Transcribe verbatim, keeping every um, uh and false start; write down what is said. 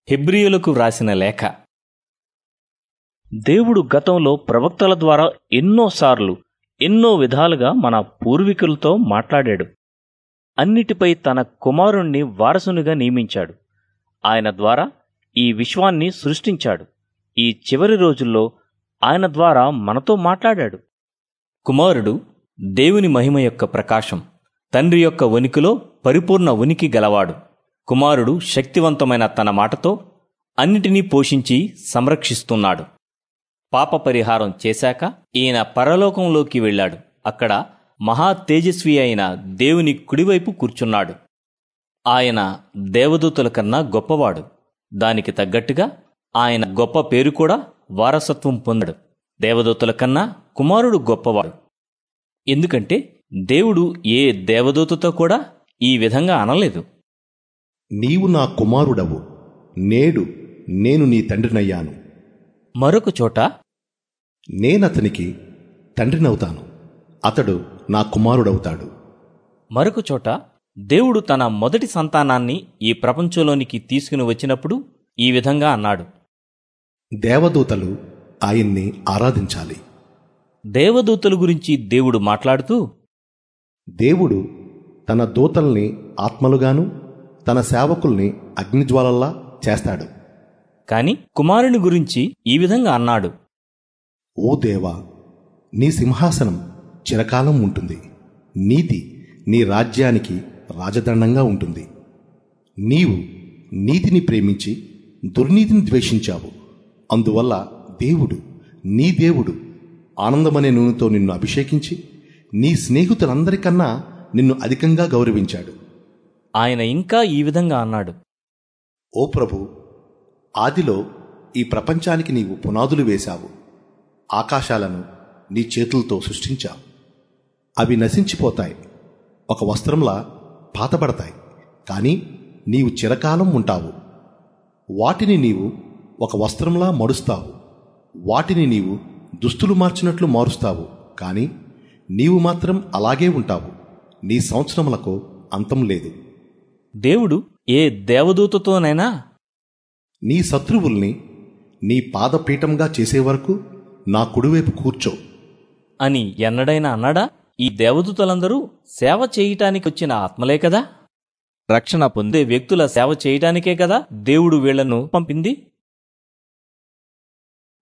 హెబ్రీయులకు వ్రాసిన లేఖ. దేవుడు గతంలో ప్రవక్తల ద్వారా ఎన్నోసార్లు ఎన్నో విధాలుగా మన పూర్వీకులతో మాట్లాడాడు. అన్నిటిపై తన కుమారుణ్ణి వారసునిగా నియమించాడు. ఆయన ద్వారా ఈ విశ్వాన్ని సృష్టించాడు. ఈ చివరి రోజుల్లో ఆయన ద్వారా మనతో మాట్లాడాడు. కుమారుడు దేవుని మహిమ యొక్క ప్రకాశం, తండ్రి యొక్క ఉనికిలో పరిపూర్ణ ఉనికి గలవాడు. కుమారుడు శక్తివంతమైన తన మాటతో అన్నిటినీ పోషించి సంరక్షిస్తున్నాడు. పాప పరిహారం చేశాక ఈయన పరలోకంలోకి వెళ్ళాడు. అక్కడ మహా తేజస్వి అయిన దేవుని కుడివైపు కూర్చున్నాడు. ఆయన దేవదూతల కన్నా గొప్పవాడు. దానికి తగ్గట్టుగా ఆయన గొప్ప పేరు కూడా వారసత్వం పొందాడు. దేవదూతల కన్నా కుమారుడు గొప్పవాడు. ఎందుకంటే దేవుడు ఏ దేవదూతతో కూడా ఈ విధంగా అనలేదు, నీవు నా కుమారుడవు, నేడు నేను నీ తండ్రినయ్యాను. మరొక చోట, నేనతనికి తండ్రినవుతాను, అతడు నా కుమారుడవుతాడు. మరొక చోట దేవుడు తన మొదటి సంతానాన్ని ఈ ప్రపంచంలోనికి తీసుకుని వచ్చినప్పుడు ఈ విధంగా అన్నాడు, దేవదూతలు ఆయన్ని ఆరాధించాలి. దేవదూతల గురించి దేవుడు మాట్లాడుతూ, దేవుడు తన దూతల్ని ఆత్మలుగాను తన సేవకుల్ని అగ్నిజ్వాలల్లా చేస్తాడు. కాని కుమారుని గురించి ఈ విధంగా అన్నాడు, ఓ దేవా, నీ సింహాసనం చిరకాలం ఉంటుంది, నీతి నీ రాజ్యానికి రాజదండంగా ఉంటుంది. నీవు నీతిని ప్రేమించి దుర్నీతిని ద్వేషించావు. అందువల్ల దేవుడు నీ దేవుడు ఆనందమనే నూనెతో నిన్ను అభిషేకించి నీ స్నేహితులందరికన్నా నిన్ను అధికంగా గౌరవించాడు. ఆయన ఇంకా ఈ విధంగా అన్నాడు, ఓ ప్రభు, ఆదిలో ఈ ప్రపంచానికి నీవు పునాదులు వేశావు. ఆకాశాలను నీ చేతులతో సృష్టించావు. అవి నశించిపోతాయి, ఒక వస్త్రంలా పాతబడతాయి, కానీ నీవు చిరకాలం ఉంటావు. వాటిని నీవు ఒక వస్త్రంలా మడుస్తావు. వాటిని నీవు దుస్తులు మార్చినట్లు మారుస్తావు, కానీ నీవు మాత్రం అలాగే ఉంటావు. నీ సంవత్సరములకు అంతం లేదు. దేవుడు ఏ దేవదూతతోనైనా నీ శత్రువుల్ని నీ పాదపీఠంగా చేసే వరకు నా కుడివైపు కూర్చో అని ఎన్నడైనా అన్నాడా? ఈ దేవదూతలందరూ సేవ చేయటానికి వచ్చిన ఆత్మలే కదా. రక్షణ పొందే వ్యక్తుల సేవ చేయటానికే కదా దేవుడు వీళ్లను పంపింది.